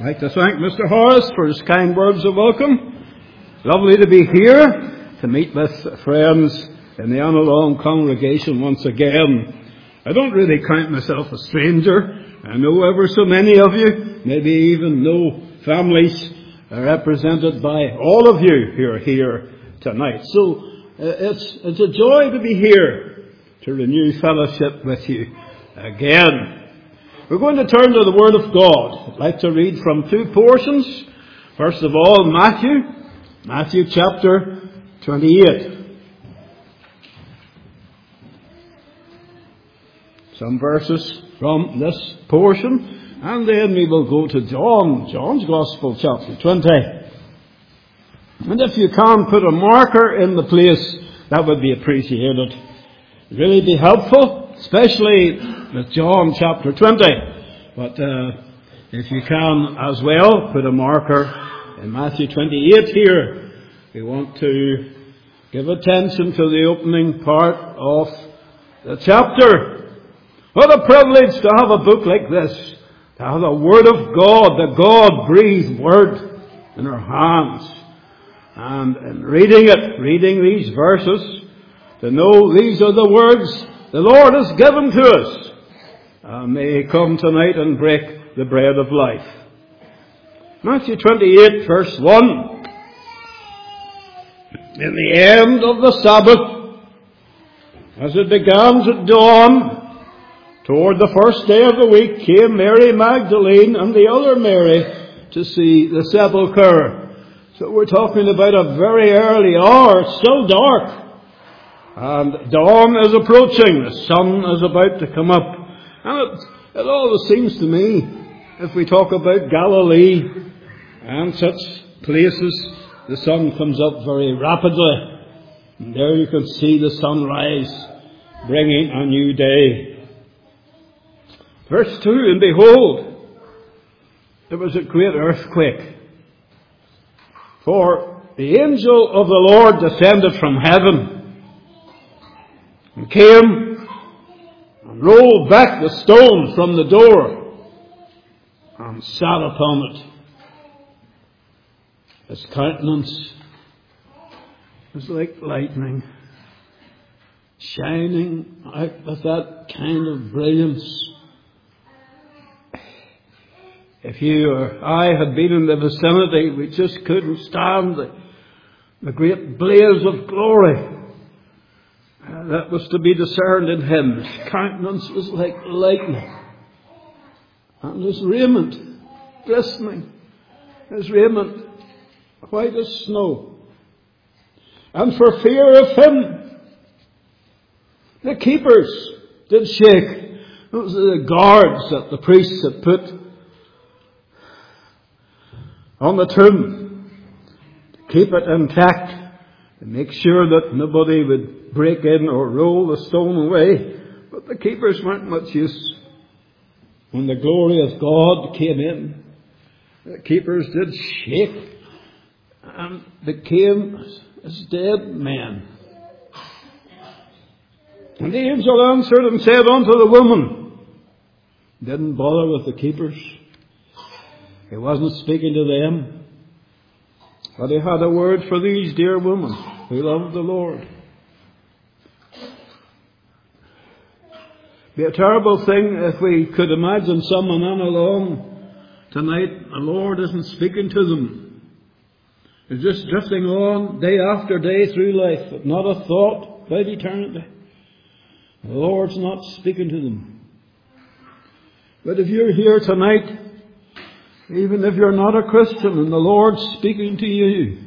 I'd like to thank Mr. Horace for his kind words of welcome. Lovely to be here to meet with friends in the Annalong congregation once again. I don't really count myself a stranger. I know ever so many of you, maybe even no families are represented by all of you who are here tonight. So it's a joy to be here to renew fellowship with you again. We're going to turn to the Word of God. I'd like to read from two portions. First of all, Matthew chapter 28. Some verses from this portion, and then we will go to John's Gospel, chapter 20. And if you can put a marker in the place, that would be appreciated. It'd really be helpful, especially with John chapter 20. But if you can as well, put a marker in Matthew 28 here. We want to give attention to the opening part of the chapter. What a privilege to have a book like this, to have the Word of God, the God-breathed Word in our hands. And in reading these verses, to know these are the words the Lord has given to us. May He come tonight and break the bread of life. Matthew 28, verse 1. In the end of the Sabbath, as it began to dawn, toward the first day of the week, came Mary Magdalene and the other Mary to see the sepulchre. So we're talking about a very early hour. It's still dark. And dawn is approaching. The sun is about to come up. And it always seems to me, if we talk about Galilee and such places, the sun comes up very rapidly. And there you can see the sunrise bringing a new day. Verse 2, and behold, there was a great earthquake. For the angel of the Lord descended from heaven and came and rolled back the stone from the door and sat upon it. His countenance was like lightning, shining out with that kind of brilliance. If you or I had been in the vicinity, we just couldn't stand the great blaze of glory that was to be discerned in him. His countenance was like lightning, and his raiment glistening, his raiment white as snow. And for fear of him, the keepers did shake. Those are the guards that the priests had put on the tomb to keep it intact, to make sure that nobody would break in or roll the stone away. But the keepers weren't much use. When the glory of God came in, the keepers did shake and became as dead men. And the angel answered and said unto the woman, didn't bother with the keepers. He wasn't speaking to them, but he had a word for these dear women who loved the Lord. It'd be a terrible thing if we could imagine someone on along tonight, the Lord isn't speaking to them. They're just drifting on day after day through life, but not a thought about eternity. The Lord's not speaking to them. But if you're here tonight, even if you're not a Christian and the Lord's speaking to you,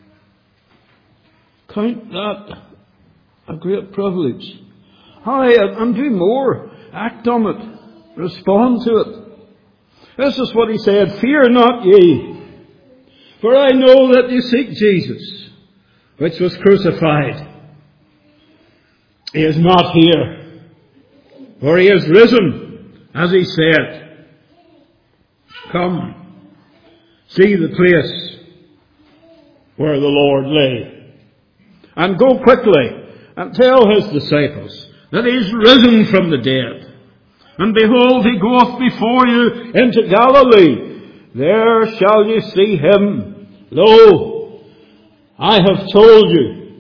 count that a great privilege. Hurry and do more. Act on it. Respond to it. This is what he said, fear not ye, for I know that you seek Jesus, which was crucified. He is not here, for he is risen, as he said. Come, see the place where the Lord lay, and go quickly and tell his disciples that he is risen from the dead. And behold, he goeth before you into Galilee. there shall you see him. Lo, I have told you.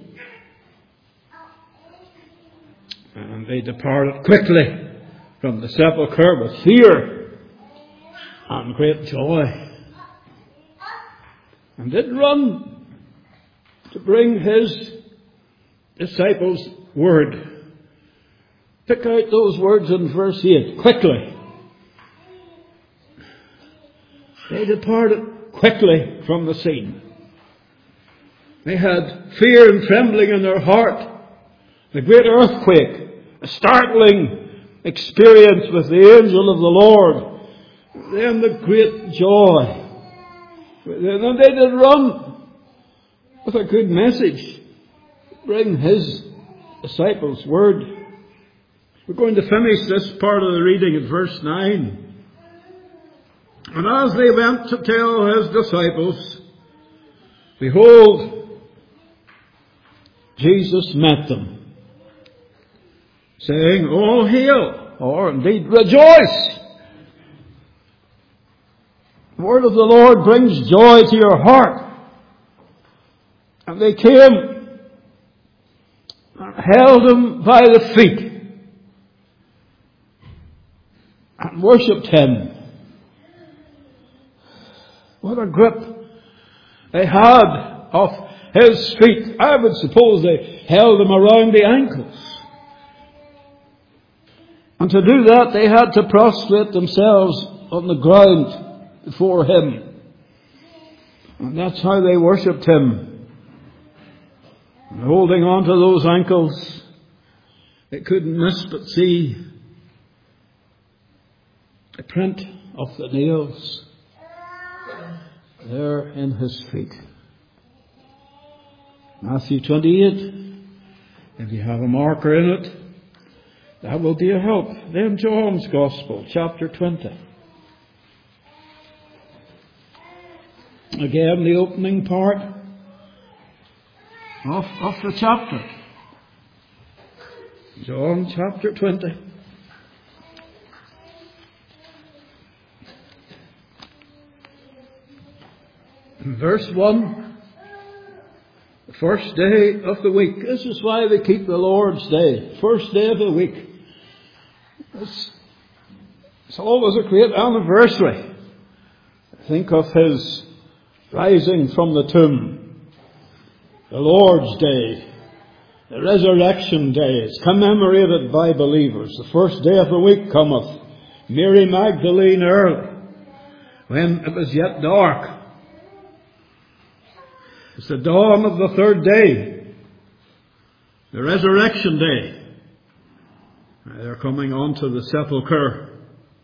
And they departed quickly from the sepulchre with fear and great joy, and did run to bring his disciples word. Pick out those words in verse 8. Quickly. They departed quickly from the scene. They had fear and trembling in their heart. The great earthquake, a startling experience with the angel of the Lord. Then the great joy. Then they did run with a good message. Bring his disciples word. We're going to finish this part of the reading at verse 9. And as they went to tell his disciples, behold, Jesus met them, saying, All hail, or indeed rejoice. The word of the Lord brings joy to your heart. And they came and held him by the feet and worshipped him. What a grip they had of his feet. I would suppose they held him around the ankles. And to do that, they had to prostrate themselves on the ground before him. And that's how they worshipped him. And holding on to those ankles, they couldn't miss but see the print of the nails there in his feet. Matthew 28. If you have a marker in it, that will be a help. Then John's Gospel, chapter 20. Again, the opening part of the chapter. John chapter 20. Verse 1. The first day of the week. This is why we keep the Lord's Day. First day of the week. It's always a great anniversary. Think of his rising from the tomb. The Lord's Day. The Resurrection Day. It's commemorated by believers. The first day of the week cometh. Mary Magdalene early, when it was yet dark. It's the dawn of the third day. The Resurrection Day. They're coming on to the sepulchre.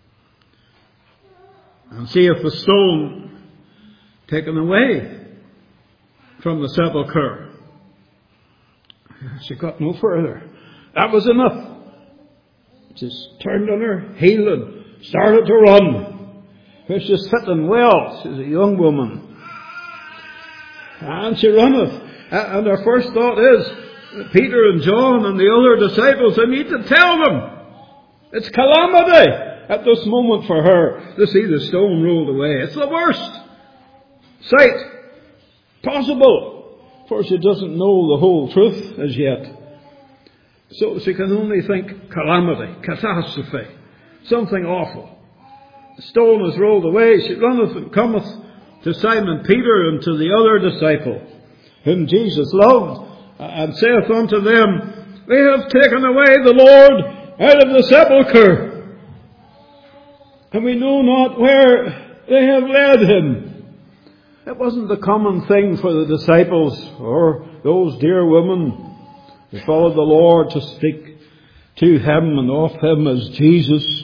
And see if the stone taken away from the sepulchre. She got no further. That was enough. Just turned on her heel and started to run. Which is fitting well. She's a young woman. And she runneth. And her first thought is, Peter and John and the other disciples, I need to tell them. It's calamity at this moment for her to see the stone rolled away. It's the worst sight possible, for she doesn't know the whole truth as yet. So she can only think calamity, catastrophe, something awful. The stone is rolled away. She runneth and cometh to Simon Peter and to the other disciple, whom Jesus loved, and saith unto them, They have taken away the Lord out of the sepulchre, and we know not where they have led him. It wasn't the common thing for the disciples or those dear women who followed the Lord to speak to him and of him as Jesus.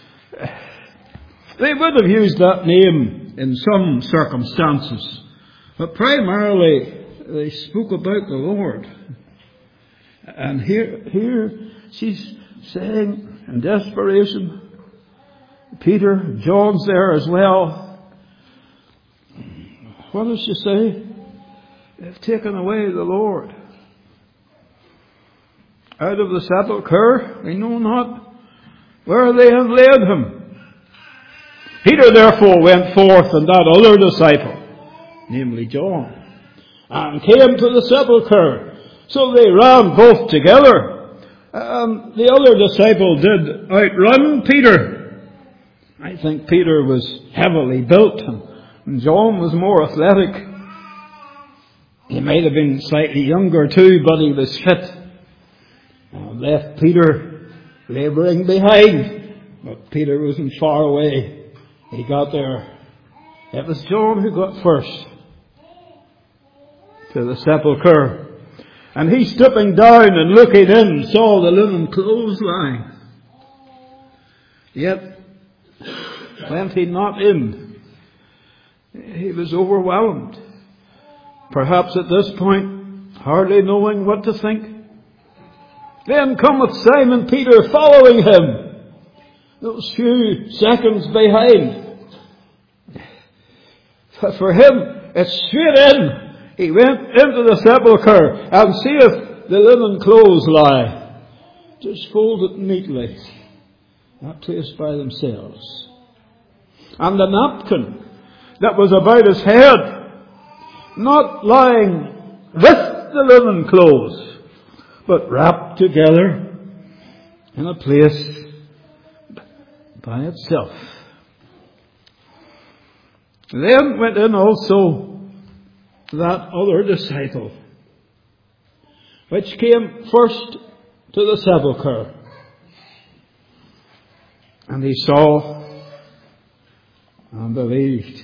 They would have used that name in some circumstances, but primarily they spoke about the Lord. And here she's saying in desperation, Peter, John's there as well. What does she say? They've taken away the Lord out of the sepulchre. We know not where they have laid him. Peter therefore went forth, and that other disciple, namely John, and came to the sepulchre. So they ran both together. The other disciple did outrun Peter. I think Peter was heavily built, and John was more athletic. He might have been slightly younger too, but he was fit. Left Peter labouring behind, but Peter wasn't far away. He got there. It was John who got first to the sepulchre. And he, stooping down and looking in, saw the linen clothes lying. Yet, went he not in. He was overwhelmed. Perhaps at this point, hardly knowing what to think. Then cometh Simon Peter following him, those few seconds behind. For him, it's straight in. He went into the sepulchre and seeth the linen clothes lie, just folded neatly, not placed by themselves. And the napkin that was about his head, not lying with the linen clothes, but wrapped together in a place by itself. Then went in also that other disciple, which came first to the sepulchre. And he saw and believed.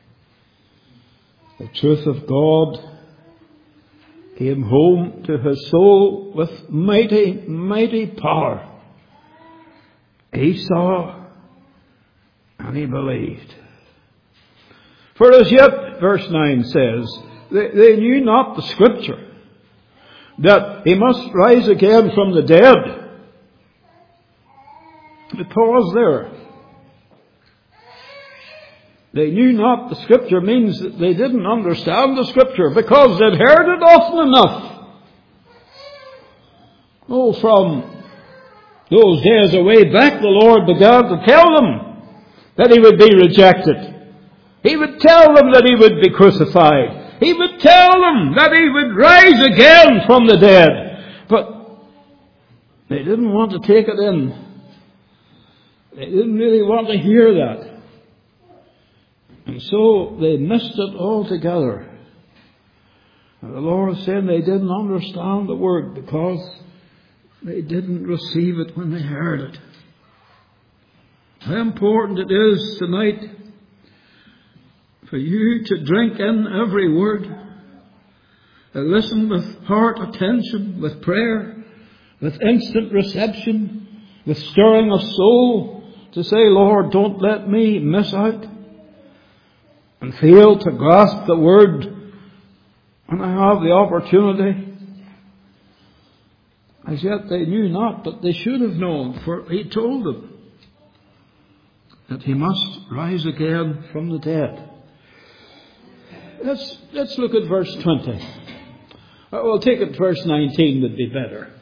The truth of God came home to his soul with mighty, mighty power. He saw and he believed. For as yet, verse 9 says, they knew not the Scripture, that he must rise again from the dead. The pause there. They knew not the Scripture means that they didn't understand the Scripture because they'd heard it often enough. Oh, from those days away back, the Lord began to tell them that he would be rejected. He would tell them that he would be crucified. He would tell them that he would rise again from the dead. But they didn't want to take it in. They didn't really want to hear that. And so they missed it altogether. And the Lord said they didn't understand the Word because they didn't receive it when they heard it. How important it is tonight for you to drink in every word, to listen with heart attention, with prayer, with instant reception, with stirring of soul, to say, Lord, don't let me miss out and fail to grasp the word when I have the opportunity. As yet they knew not, but they should have known, for he told them that he must rise again from the dead. Let's look at verse 20. We'll take it verse 19 would be better.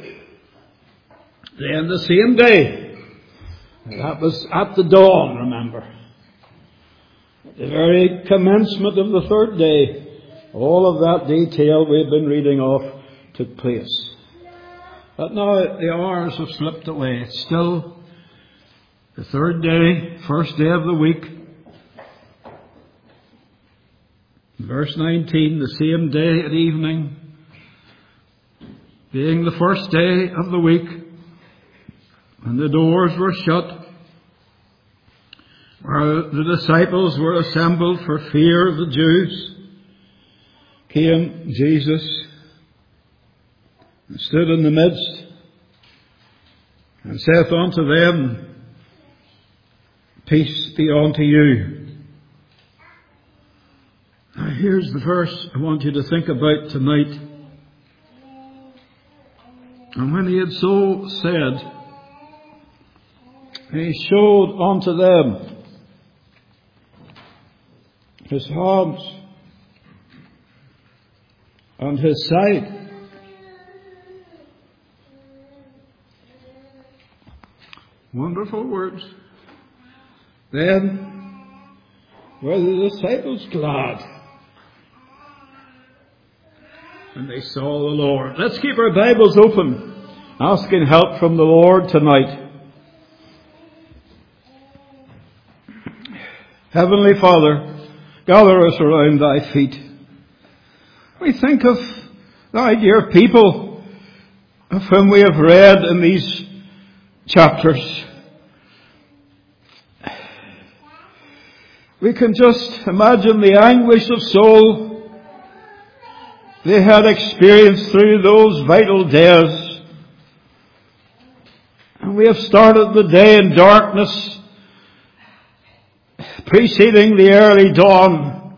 Then the same day, that was at the dawn, remember. At the very commencement of the third day, all of that detail we've been reading off took place. But now the hours have slipped away. It's still the third day, first day of the week. Verse 19, the same day at evening, being the first day of the week, and the doors were shut, where the disciples were assembled for fear of the Jews, came Jesus and stood in the midst and saith unto them, Peace be unto you. Now here's the verse I want you to think about tonight. And when he had so said, he showed unto them his hands and his side. Wonderful words. Then were the disciples glad when they saw the Lord. Let's keep our Bibles open, asking help from the Lord tonight. Heavenly Father, gather us around thy feet. We think of thy dear people of whom we have read in these chapters. We can just imagine the anguish of soul they had experienced through those vital days. And we have started the day in darkness, preceding the early dawn,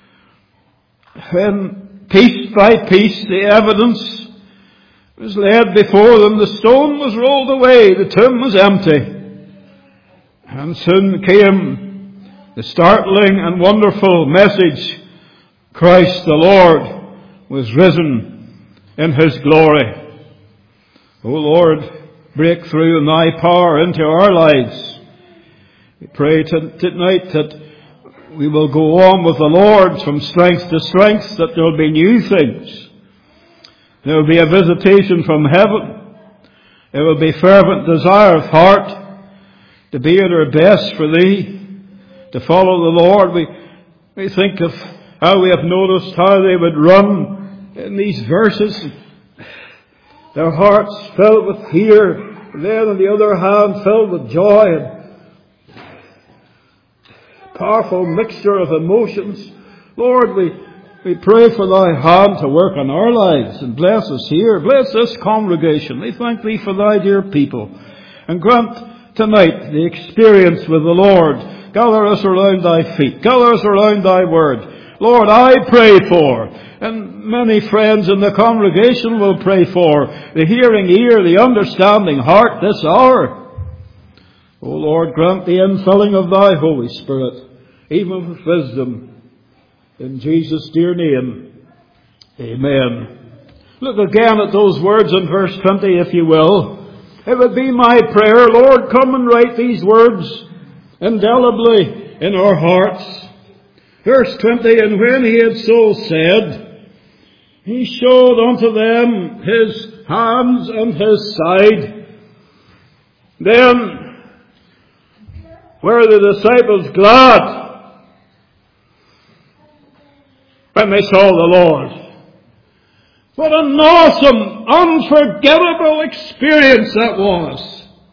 when piece by piece the evidence was laid before them. The stone was rolled away, the tomb was empty, and soon came the startling and wonderful message: Christ the Lord was risen in His glory. O Lord, break through in thy power into our lives. We pray tonight that we will go on with the Lord from strength to strength, that there will be new things. There will be a visitation from heaven. There will be fervent desire of heart to be at our best for Thee, to follow the Lord. We think of how we have noticed how they would run in these verses, their hearts filled with fear, then on the other hand filled with joy, and powerful mixture of emotions. Lord, we pray for thy hand to work on our lives, and bless us here, bless this congregation. We thank thee for thy dear people, and grant tonight the experience with the Lord. Gather us around thy feet. Gather us around thy word. Lord, I pray for, and many friends in the congregation will pray for, the hearing ear, the understanding heart this hour. O Lord, grant the infilling of thy Holy Spirit, even with wisdom. In Jesus' dear name, amen. Look again at those words in verse 20, if you will. It would be my prayer, Lord, come and write these words indelibly in our hearts. Verse 20, and when he had so said, he showed unto them his hands and his side. Then were the disciples glad when they saw the Lord. What an awesome, unforgettable experience that was.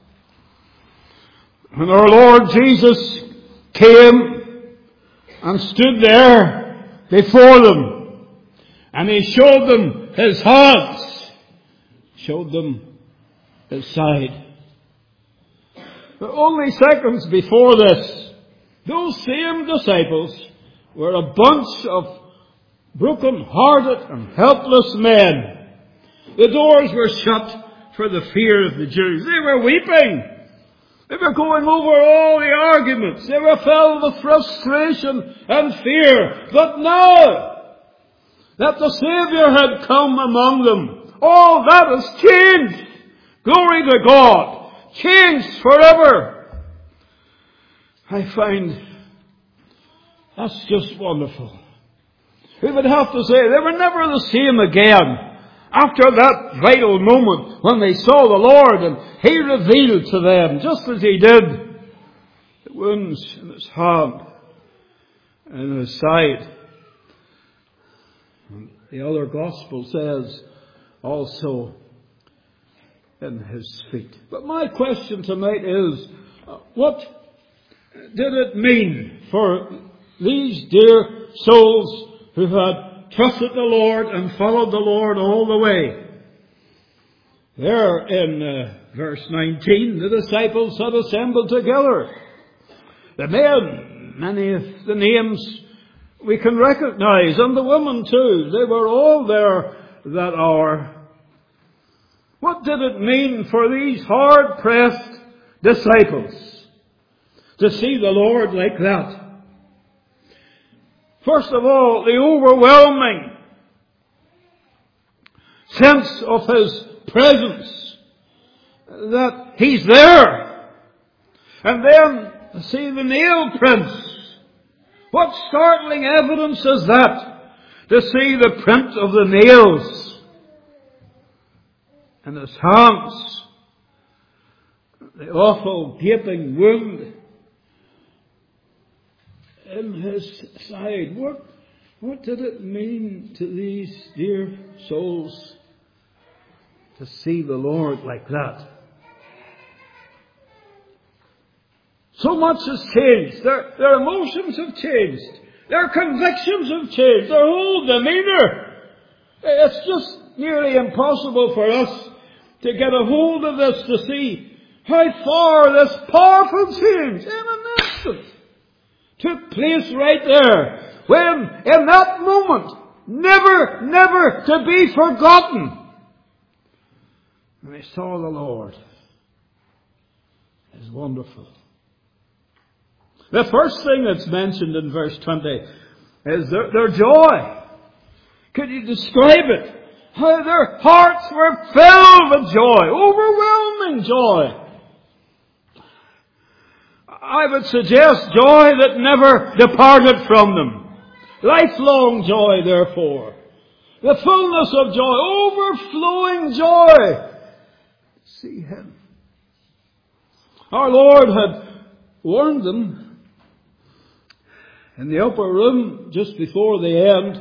When our Lord Jesus came and stood there before them, and He showed them His hands, showed them His side. But only seconds before this, those same disciples were a bunch of broken-hearted and helpless men. The doors were shut for the fear of the Jews. They were weeping. They were going over all the arguments. They were filled with frustration and fear. But now that the Savior had come among them, all that has changed. Glory to God. Changed forever. I find that's just wonderful. We would have to say they were never the same again after that vital moment when they saw the Lord and He revealed to them, just as He did, the wounds in His hand and in His side. And the other gospel says also in His feet. But my question tonight is, what did it mean for these dear souls who had trusted the Lord and followed the Lord all the way? There in verse 19, the disciples had assembled together. The men, many of the names we can recognize, and the women too, they were all there that hour. What did it mean for these hard-pressed disciples to see the Lord like that? First of all, the overwhelming sense of His presence, that He's there. And then to see the nail prints. What startling evidence is that? To see the print of the nails in his hands. The awful gaping wound in his side. What did it mean to these dear souls to see the Lord like that? So much has changed. Their emotions have changed. Their convictions have changed. Their whole demeanour. It's just nearly impossible for us to get a hold of this, to see how far this powerful change in an instant took place right there. When, in that moment, never to be forgotten, when they saw the Lord. It's wonderful. The first thing that's mentioned in verse 20 is their joy. Could you describe it? How their hearts were filled with joy, overwhelming joy. I would suggest joy that never departed from them. Lifelong joy, therefore. The fullness of joy, overflowing joy. See Him. Our Lord had warned them in the upper room just before the end.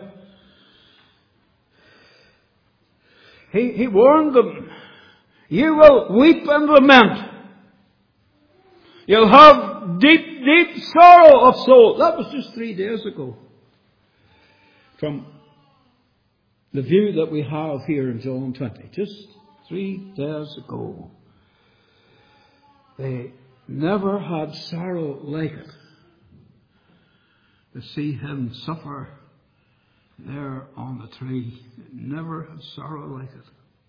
He warned them, you will weep and lament. You'll have deep sorrow of soul. That was just 3 days ago. From the view that we have here in John 20. Just 3 days ago. They never had sorrow like it. To see Him suffer there on the tree. Never had sorrow like it.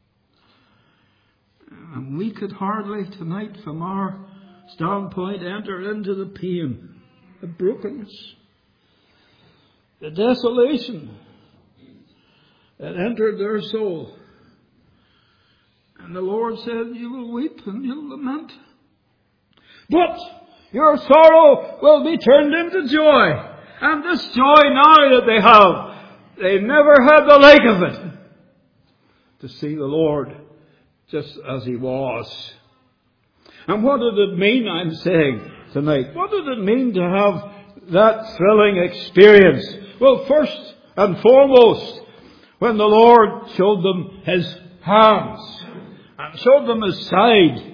And we could hardly tonight, from our standpoint, enter into the pain, the brokenness, the desolation that entered their soul. And the Lord said, you will weep and you'll lament. But your sorrow will be turned into joy. And this joy now that they have, they never had the like of it. To see the Lord just as He was. And what did it mean, I'm saying tonight? What did it mean to have that thrilling experience? Well, first and foremost, when the Lord showed them His hands and showed them His side.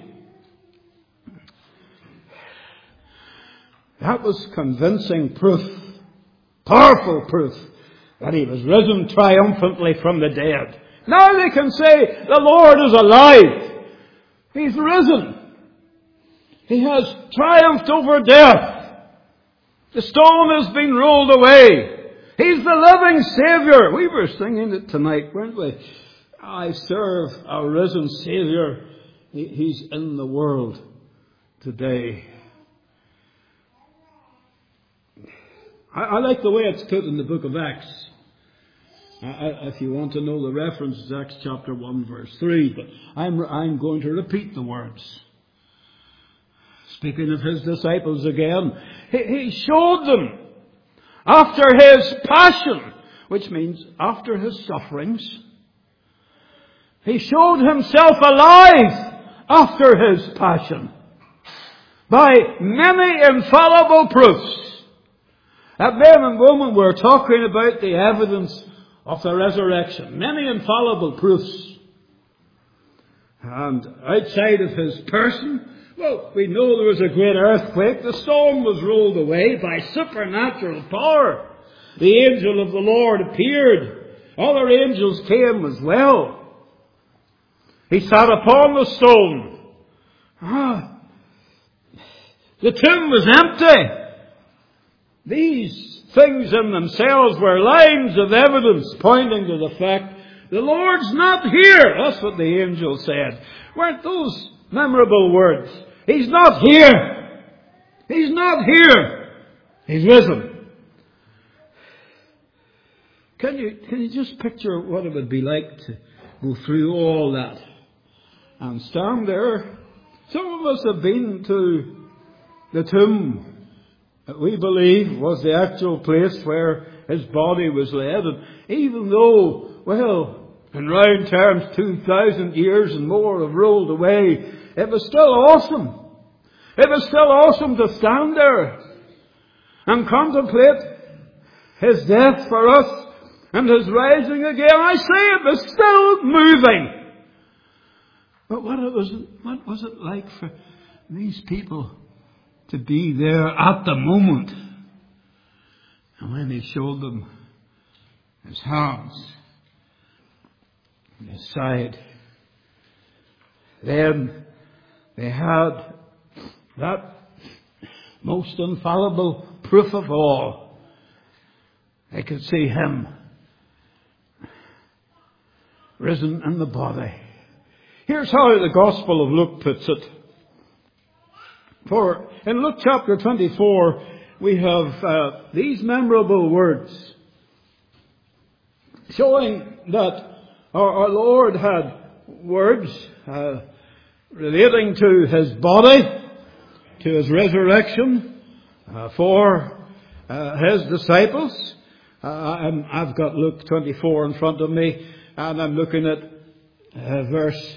That was convincing proof, powerful proof, that He was risen triumphantly from the dead. Now they can say, the Lord is alive. He's risen. He has triumphed over death. The stone has been rolled away. He's the living Saviour. We were singing it tonight, weren't we? I serve a risen Saviour. He's in the world today. I like the way it's put in the book of Acts. If you want to know the reference, it's Acts chapter 1 verse 3. But I'm going to repeat the words. Speaking of His disciples again, He showed them after His passion, which means after His sufferings. He showed Himself alive after His passion by many infallible proofs. That men and women were talking about the evidence of the resurrection. Many infallible proofs. And outside of His person, well, we know there was a great earthquake. The storm was rolled away by supernatural power. The angel of the Lord appeared. Other angels came as well. He sat upon the stone. The tomb was empty. These things in themselves were lines of evidence pointing to the fact the Lord's not here. That's what the angel said. Weren't those memorable words? He's not here. He's not here. He's risen. Can you just picture what it would be like to go through all that and stand there? Some of us have been to The tomb, we believe, was the actual place where his body was laid. And even though, well, in round terms, 2,000 years and more have rolled away, it was still awesome. It was still awesome to stand there and contemplate his death for us and his rising again. I say it was still moving. But what was it like for these people to be there at the moment? And when he showed them his hands and his side, then they had that most infallible proof of all. They could see him risen in the body. Here's how the Gospel of Luke puts it. For in Luke chapter 24, we have these memorable words showing that our Lord had words relating to his body, to his resurrection, for his disciples. I've got Luke 24 in front of me, and I'm looking at verse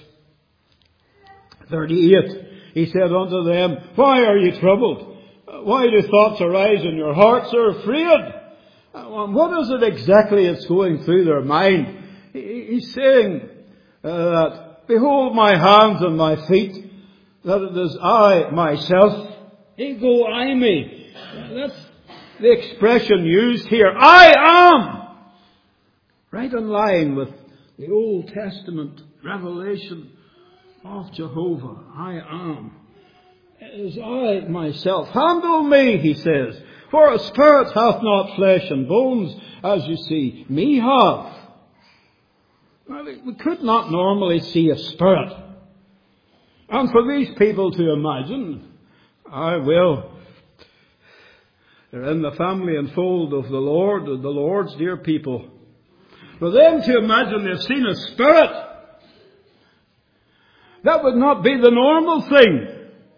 38. He said unto them, Why are you troubled? Why do thoughts arise in your hearts? Are afraid? What is it exactly that's going through their mind? He's saying that, Behold my hands and my feet, that it is I myself. Ego eimi. That's the expression used here. I am. Right in line with the Old Testament revelation of Jehovah. I am. It is I myself. Handle me, he says. For a spirit hath not flesh and bones, as you see me have. Well, we could not normally see a spirit. And for these people to imagine, they're in the family and fold of the Lord, the Lord's dear people. For them to imagine they've seen a spirit, that would not be the normal thing.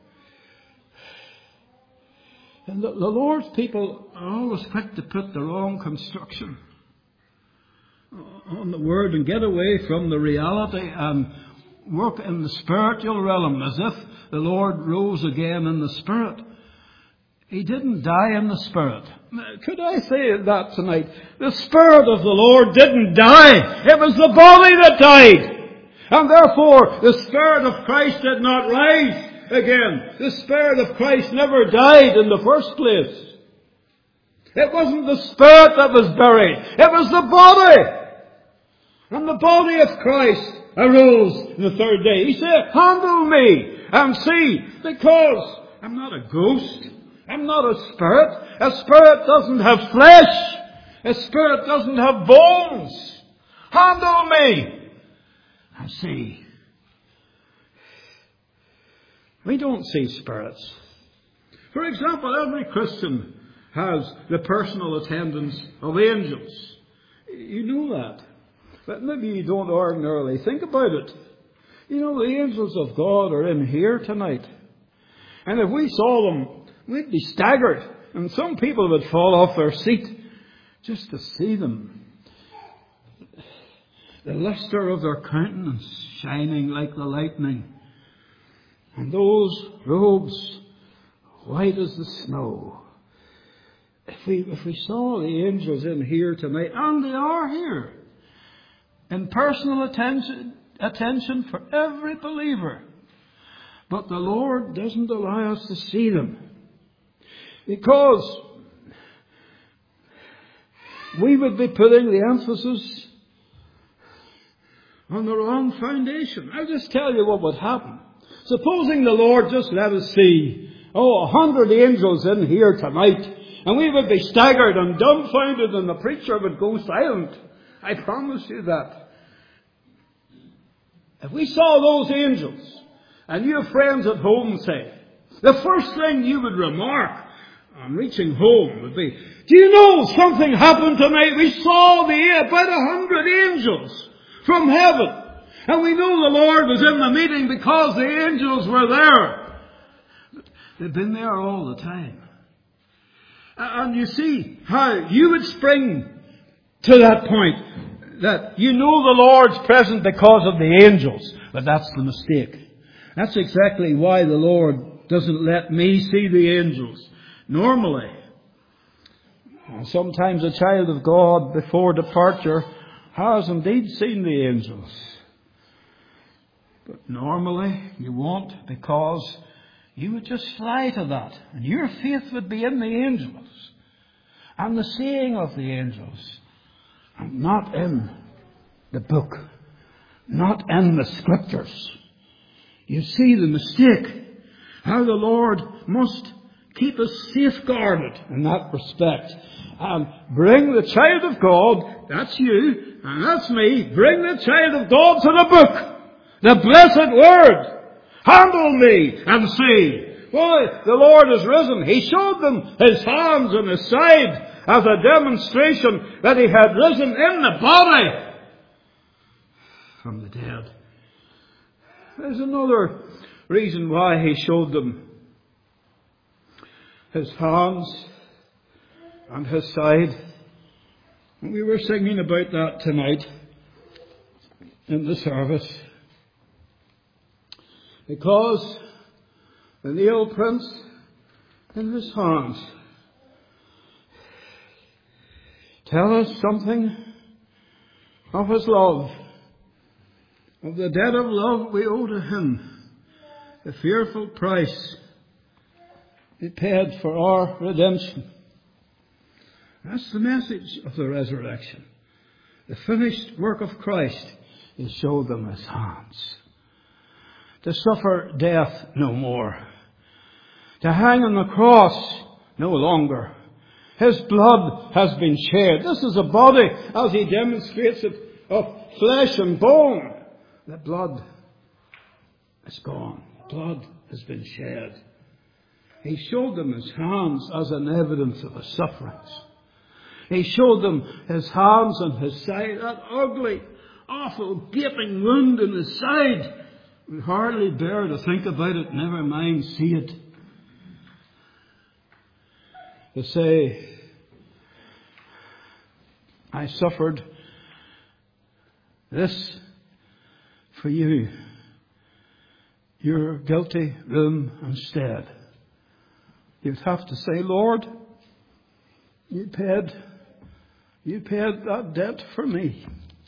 And the Lord's people are always quick to put the wrong construction on the word and get away from the reality and work in the spiritual realm as if the Lord rose again in the Spirit. He didn't die in the Spirit. Could I say that tonight? The Spirit of the Lord didn't die. It was the body that died. And therefore, the Spirit of Christ did not rise again. The Spirit of Christ never died in the first place. It wasn't the Spirit that was buried. It was the body. And the body of Christ arose on the third day. He said, Handle me and see, because I'm not a ghost. I'm not a spirit. A spirit doesn't have flesh. A spirit doesn't have bones. Handle me. I see. We don't see spirits. For example, every Christian has the personal attendance of angels. You know that. But maybe you don't ordinarily think about it. You know, the angels of God are in here tonight. And if we saw them, we'd be staggered. And some people would fall off their seat just to see them. The luster of their countenance shining like the lightning. And those robes white as the snow. If we saw the angels in here tonight, and they are here, in personal attention for every believer. But the Lord doesn't allow us to see them. Because we would be putting the emphasis on the wrong foundation. I'll just tell you what would happen. Supposing the Lord just let us see, 100 angels in here tonight, and we would be staggered and dumbfounded and the preacher would go silent. I promise you that. If we saw those angels, and you have friends at home say, the first thing you would remark on reaching home would be, do you know something happened tonight? We saw about 100 angels from heaven. And we know the Lord was in the meeting because the angels were there. They've been there all the time. And you see how you would spring to that point that you know the Lord's present because of the angels. But that's the mistake. That's exactly why the Lord doesn't let me see the angels. Normally, sometimes a child of God before departure has indeed seen the angels. But normally you won't, because you would just fly to that. And your faith would be in the angels and the seeing of the angels, and not in the book, not in the scriptures. You see the mistake, how the Lord must keep us safeguarded in that respect. And bring the child of God, that's you, and that's me, bring the child of God to the book, the blessed word. Handle me and see. Why, the Lord is risen. He showed them His hands and His side as a demonstration that He had risen in the body from the dead. There's another reason why He showed them His hands and His side. And we were singing about that tonight in the service. Because the nail prints in His hands tell us something of His love, of the debt of love we owe to Him, the fearful price He paid for our redemption. That's the message of the resurrection. The finished work of Christ is show them His hands. To suffer death no more. To hang on the cross no longer. His blood has been shed. This is a body, as He demonstrates it, of flesh and bone. The blood is gone. Blood has been shed. He showed them His hands as an evidence of His sufferings. He showed them His hands and His side, that ugly, awful, gaping wound in His side. We hardly bear to think about it, never mind see it. To say, I suffered this for you, your guilty room instead. You'd have to say, Lord, you paid that debt for me.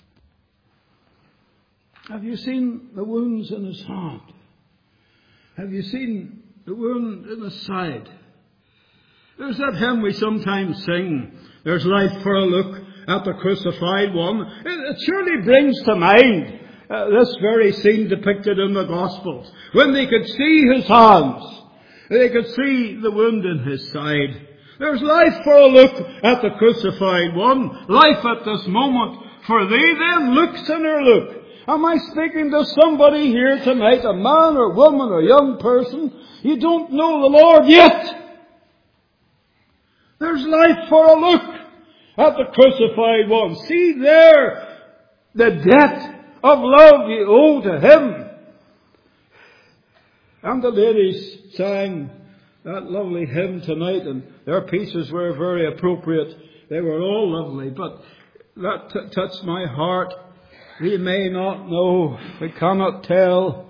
Have you seen the wounds in His hand? Have you seen the wound in His side? There's that hymn we sometimes sing, there's life for a look at the crucified one. It surely brings to mind this very scene depicted in the Gospels. When they could see His hands, they could see the wound in His side. There's life for a look at the crucified one. Life at this moment for thee. Then look, sinner, look. Am I speaking to somebody here tonight, a man or woman or young person? You don't know the Lord yet. There's life for a look at the crucified one. See there the debt of love you owe to Him. And the ladies sang that lovely hymn tonight, and their pieces were very appropriate. They were all lovely, but that touched my heart. We may not know, we cannot tell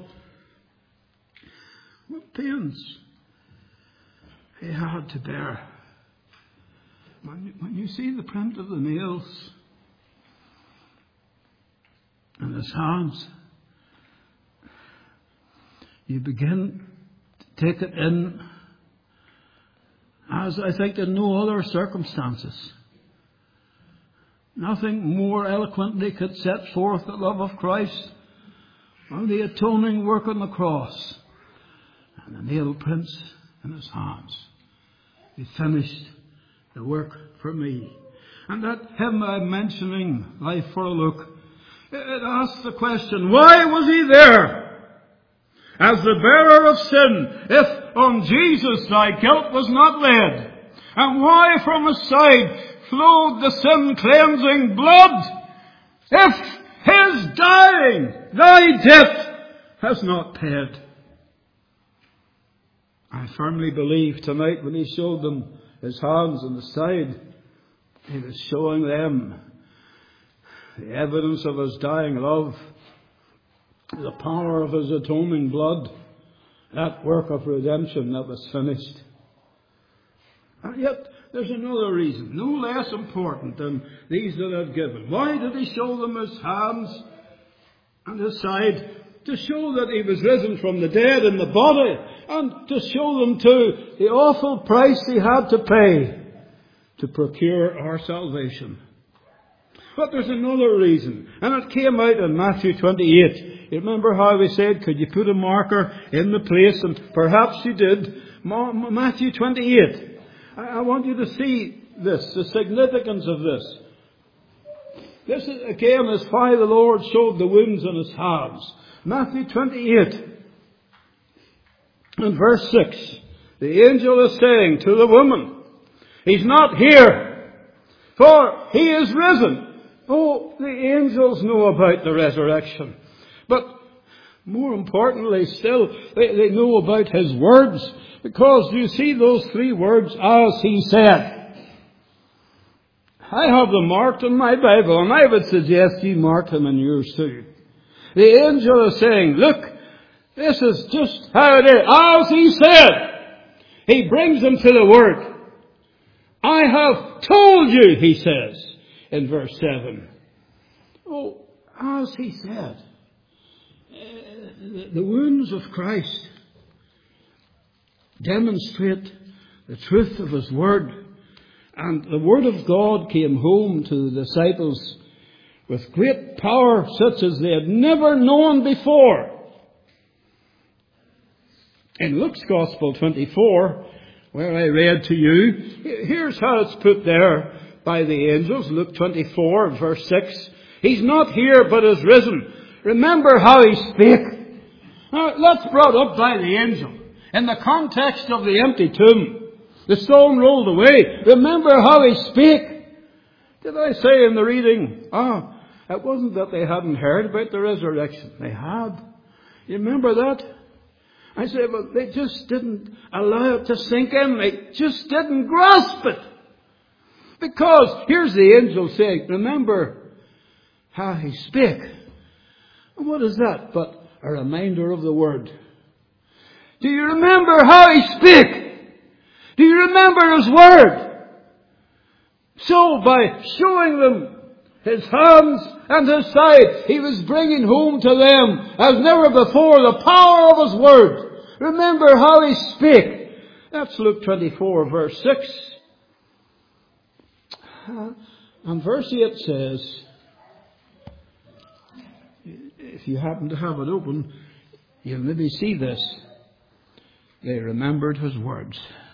what pains He had to bear. When you see the print of the nails in His hands, you begin to take it in as I think in no other circumstances. Nothing more eloquently could set forth the love of Christ than the atoning work on the cross and the nail prints in His hands. He finished the work for me. And that hymn I'm mentioning, Life for a Look, it asks the question, why was He there as the bearer of sin if on Jesus thy guilt was not laid? And why from His side flowed the sin-cleansing blood if His dying thy debt has not paid? I firmly believe tonight when he showed them his hands and his side, he was showing them the evidence of his dying love, the power of his atoning blood, that work of redemption that was finished. And yet, there's another reason, no less important than these that I've given. Why did he show them his hands and his side? To show that he was risen from the dead in the body, and to show them too the awful price he had to pay to procure our salvation. But there's another reason, and it came out in Matthew 28. You remember how we said, could you put a marker in the place? And perhaps you did. Matthew 28. I want you to see this, the significance of this. This is, again, is why the Lord showed the wounds in his hands. Matthew 28 and verse 6. The angel is saying to the woman, he's not here, for he is risen. Oh, the angels know about the resurrection. But more importantly still, they know about his words. Because you see those three words, as he said. I have them marked in my Bible, and I would suggest you mark them in yours too. The angel is saying, look, this is just how it is. As he said. He brings them to the word. I have told you, he says in verse 7. Oh, as he said. The wounds of Christ demonstrate the truth of his word. And the word of God came home to the disciples with great power such as they had never known before. In Luke's Gospel 24, where I read to you, here's how it's put there by the angels. Luke 24, verse 6. He's not here, but is risen. Remember how he spake. Now, that's brought up by the angel. In the context of the empty tomb, the stone rolled away. Remember how he spake. Did I say in the reading, it wasn't that they hadn't heard about the resurrection. They had. You remember that? I said, but they just didn't allow it to sink in. They just didn't grasp it. Because here's the angel saying, remember how he spake. And what is that but a reminder of the word? Do you remember how he spake? Do you remember his word? So by showing them his hands and his side, he was bringing home to them as never before the power of his word. Remember how he spake. That's Luke 24 verse 6. And verse 8 says, if you happen to have it open, you'll maybe see this. They remembered his words.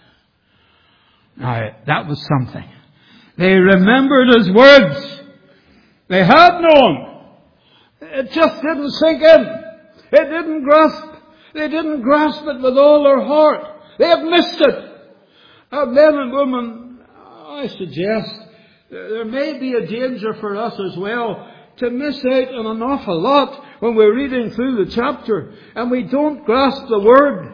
Now, that was something. They remembered his words. They had known. It just didn't sink in. It didn't grasp. They didn't grasp it with all their heart. They have missed it. Men and women, I suggest, there may be a danger for us as well to miss out on an awful lot when we're reading through the chapter and we don't grasp the word.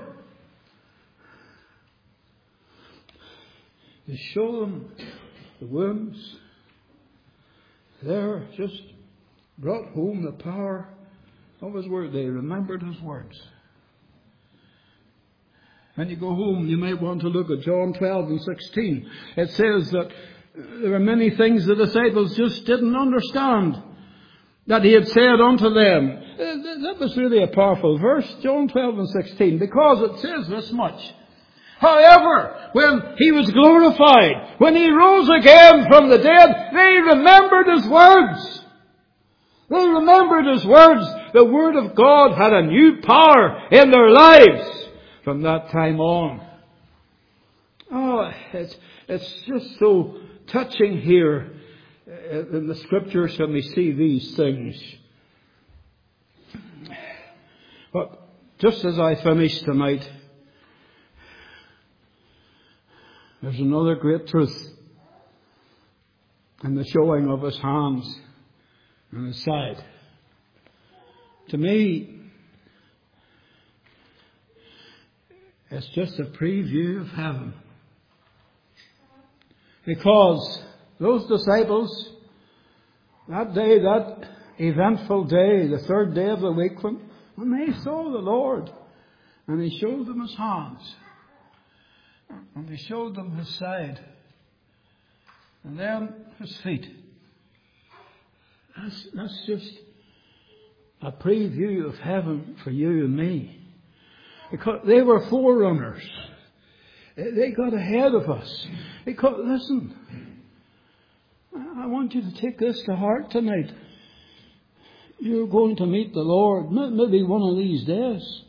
To show them the wounds, there just brought home the power of his word. They remembered his words. When you go home, you might want to look at John 12 and 16. It says that there were many things the disciples just didn't understand that he had said unto them. That was really a powerful verse, John 12 and 16, because it says this much. However, when he was glorified, when he rose again from the dead, they remembered his words. They remembered his words. The word of God had a new power in their lives from that time on. Oh, it's just so touching here in the scriptures when we see these things. But just as I finish tonight, there's another great truth in the showing of his hands and his side. To me, It's just a preview of heaven. Because those disciples, that day, that eventful day, the third day of the week, when they saw the Lord, and He showed them His hands, and He showed them His side, and then His feet. That's just a preview of heaven for you and me. Because they were forerunners. They got ahead of us. Listen, I want you to take this to heart tonight. You're going to meet the Lord maybe one of these days.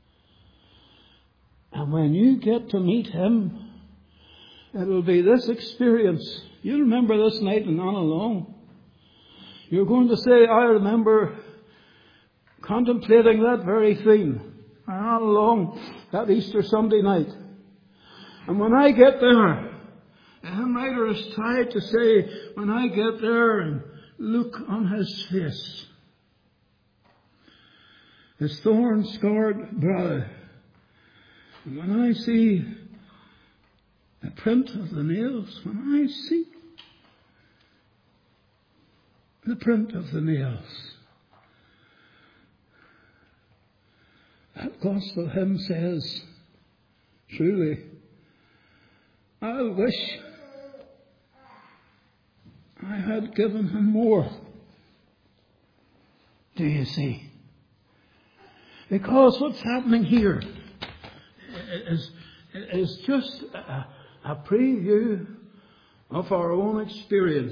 And when you get to meet Him, it'll be this experience. You remember this night and not alone. You're going to say, I remember contemplating that very thing. Not along that Easter Sunday night. And when I get there, the hymn writer has tried to say, when I get there and look on His face, His thorn-scarred brow, and when I see the print of the nails, when I see the print of the nails, that gospel hymn says, truly, I wish I had given Him more. Do you see? Because what's happening here is just a preview of our own experience.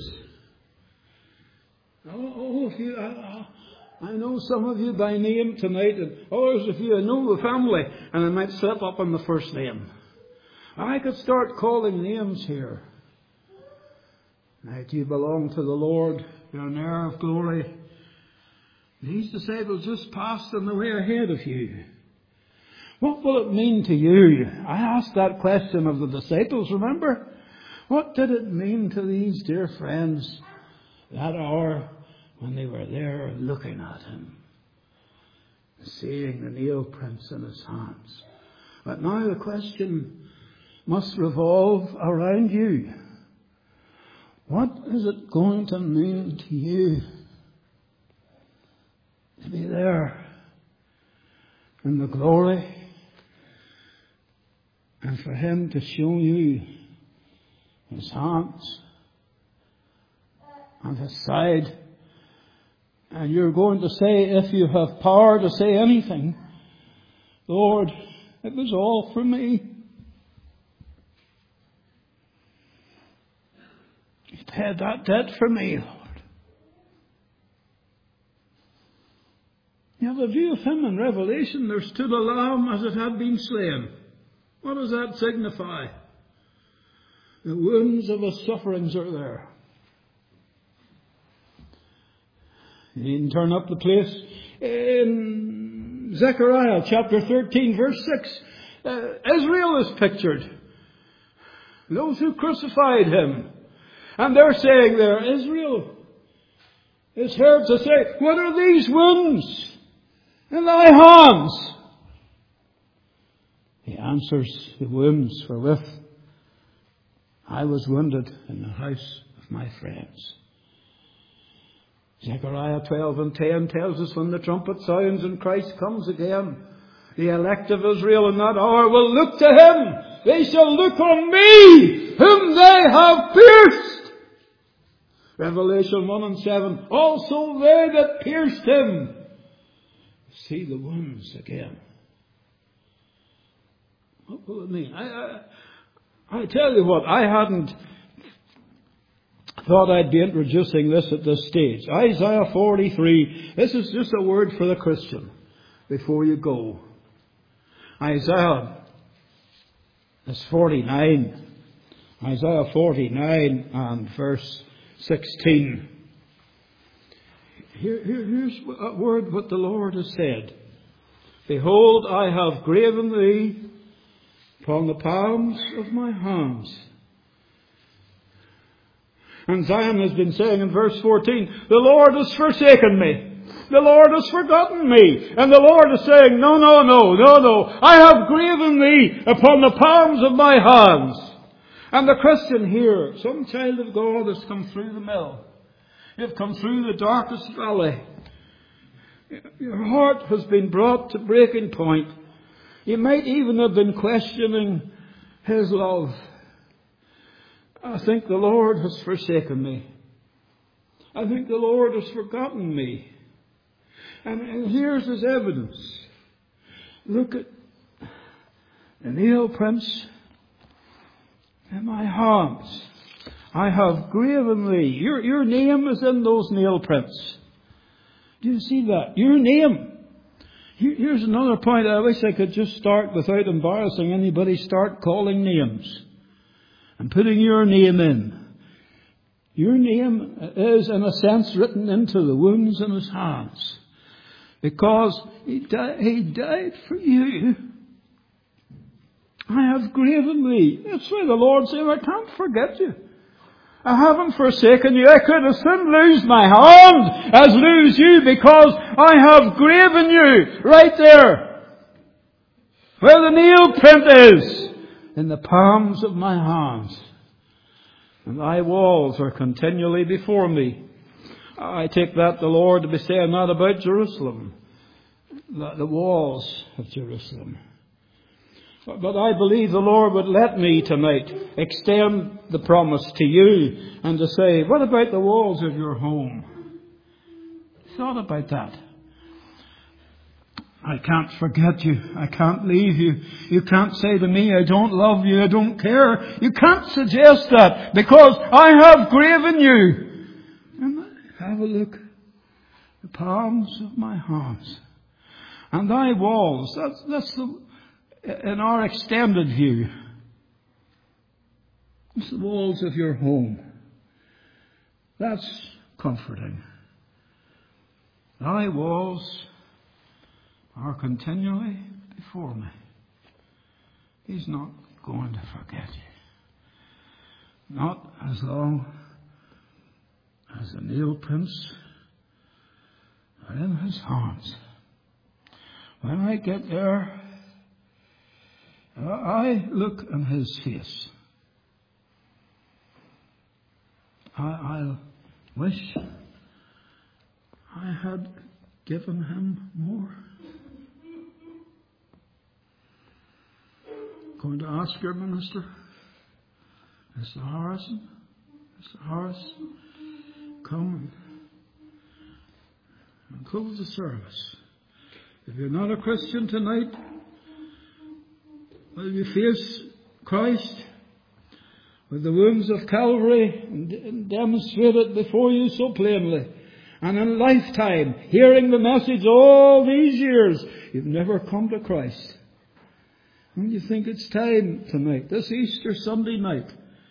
Oh, if you... I know some of you by name tonight, and others of you, I know the family, and I might slip up on the first name. I could start calling names here. Now, do you belong to the Lord? You're an heir of glory. These disciples just passed on the way ahead of you. What will it mean to you? I asked that question of the disciples, remember? What did it mean to these dear friends that hour when they were there looking at Him, seeing the nail prints in His hands? But now the question must revolve around you. What is it going to mean to you to be there in the glory and for Him to show you His hands and His side? And you're going to say, if you have power to say anything, Lord, it was all for me. You paid that debt for me, Lord. You have a view of Him in Revelation. There stood a lamb as it had been slain. What does that signify? The wounds of His sufferings are there. You can turn up the place in Zechariah chapter 13 verse 6. Israel is pictured. Those who crucified Him. And they're saying there, Israel is heard to say, what are these wounds in thy hands? He answers, the wounds wherewith I was wounded in the house of my friends. Zechariah 12 and 10 tells us when the trumpet sounds and Christ comes again, the elect of Israel in that hour will look to Him. They shall look on me, whom they have pierced. Revelation 1 and 7. Also they that pierced Him see the wounds again. What will it mean? I tell you what, I hadn't thought I'd be introducing this at this stage. Isaiah 43. This is just a word for the Christian before you go. Isaiah is 49. Isaiah 49 and verse 16. Here's a word what the Lord has said. Behold, I have graven thee upon the palms of my hands. And Zion has been saying in verse 14, the Lord has forsaken me. The Lord has forgotten me. And the Lord is saying, no, no, no, no, no. I have graven thee upon the palms of my hands. And the Christian here, some child of God has come through the mill. You've come through the darkest valley. Your heart has been brought to breaking point. You might even have been questioning His love. I think the Lord has forsaken me. I think the Lord has forgotten me. And here's His evidence. Look at the nail prints in my hands. I have graven thee. Your name is in those nail prints. Do you see that? Your name. Here's another point. I wish I could just start without embarrassing anybody. Start calling names and putting your name in. Your name is, in a sense, written into the wounds in His hands. Because He died for you. I have graven thee. That's why the Lord said, I can't forget you. I haven't forsaken you. I could as soon lose my hand as lose you, because I have graven you right there where the nail print is, in the palms of my hands. And thy walls are continually before me. I take that the Lord to be saying that about Jerusalem, the walls of Jerusalem. But I believe the Lord would let me tonight extend the promise to you and to say, what about the walls of your home? Thought about that. I can't forget you. I can't leave you. You can't say to me, I don't love you, I don't care. You can't suggest that, because I have graven you. And have a look. The palms of my hands. And thy walls. That's the... In our extended view, it's the walls of your home. That's comforting. Thy walls are continually before me. He's not going to forget you. Not as long as the nail prints are in His hands. When I get there, I look in His face. I'll wish I had given Him more. Going to ask your minister, Mr. Harrison, come and close the service. If you're not a Christian tonight, will you face Christ with the wounds of Calvary and demonstrate it before you so plainly? And in a lifetime, hearing the message all these years, you've never come to Christ. And you think it's time tonight, this Easter Sunday night,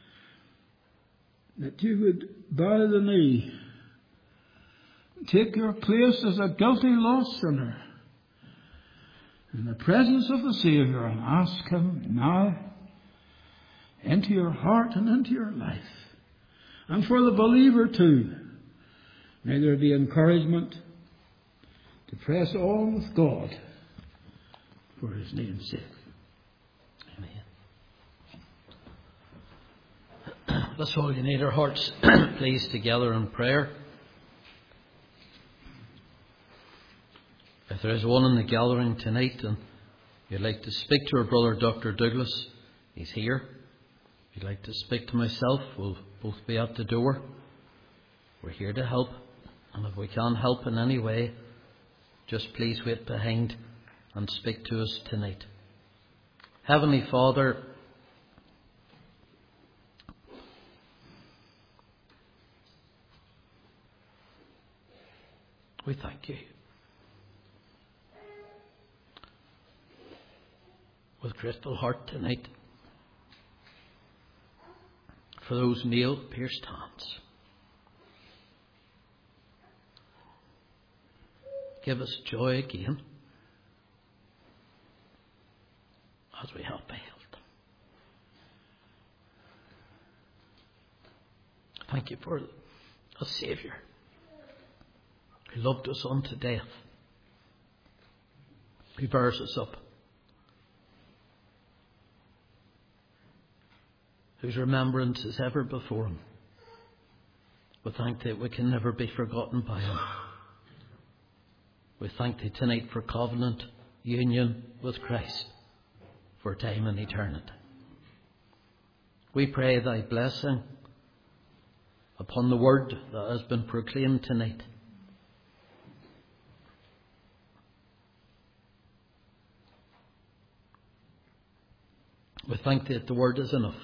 that you would bow the knee, take your place as a guilty lost sinner in the presence of the Saviour, and ask Him now into your heart and into your life. And for the believer too, may there be encouragement to press on with God for His name's sake. Amen. Let's all unite our hearts, please, together in prayer. If there is one in the gathering tonight and you'd like to speak to our brother Dr. Douglas, he's here. If you'd like to speak to myself, we'll both be at the door. We're here to help, and if we can help in any way, just please wait behind and speak to us tonight. Heavenly Father, we thank you. With grateful heart tonight for those nail-pierced hands. Give us joy again as we have beheld. Thank you for a Saviour who loved us unto death, who bears us up, whose remembrance is ever before him. We thank Thee we can never be forgotten by him. We thank Thee tonight for covenant union with Christ for time and eternity. We pray Thy blessing upon the word that has been proclaimed tonight. We thank Thee that the word is enough.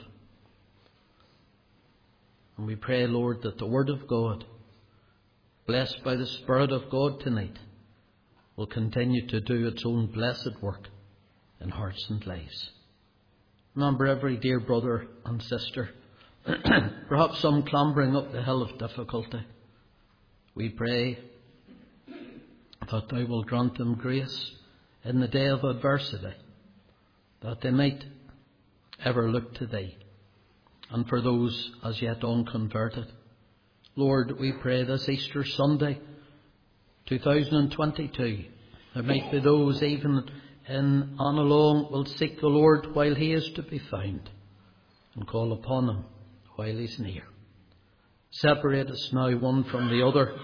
And we pray, Lord, that the word of God, blessed by the Spirit of God tonight, will continue to do its own blessed work in hearts and lives. Remember every dear brother and sister, perhaps some clambering up the hill of difficulty. We pray that Thou will grant them grace in the day of adversity, that they might ever look to Thee. And for those as yet unconverted, Lord, we pray this Easter Sunday, 2022, there might be those even in Annalong will seek the Lord while He is to be found, and call upon Him while He's near. Separate us now one from the other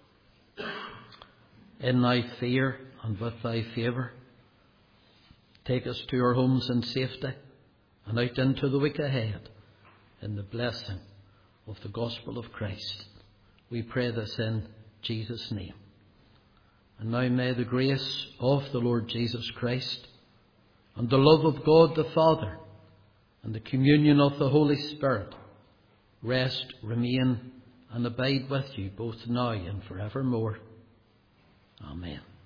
in Thy fear and with Thy favour. Take us to our homes in safety and out into the week ahead in the blessing of the gospel of Christ. We pray this in Jesus' name. And now may the grace of the Lord Jesus Christ and the love of God the Father and the communion of the Holy Spirit rest, remain and abide with you both now and forevermore. Amen.